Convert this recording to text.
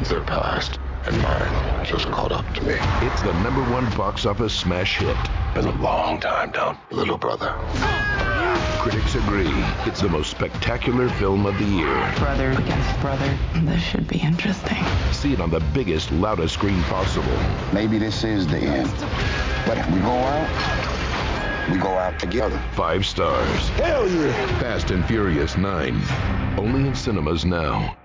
their past, and mine just caught up to me. It's the #1 box office smash hit. Been a long time down, little brother. Critics agree it's the most spectacular film of the year. Brother against brother. This should be interesting. See it on the biggest, loudest screen possible. Maybe this is the end. But if we go out together. 5 stars. Hell yeah! Fast and Furious 9. Only in cinemas now.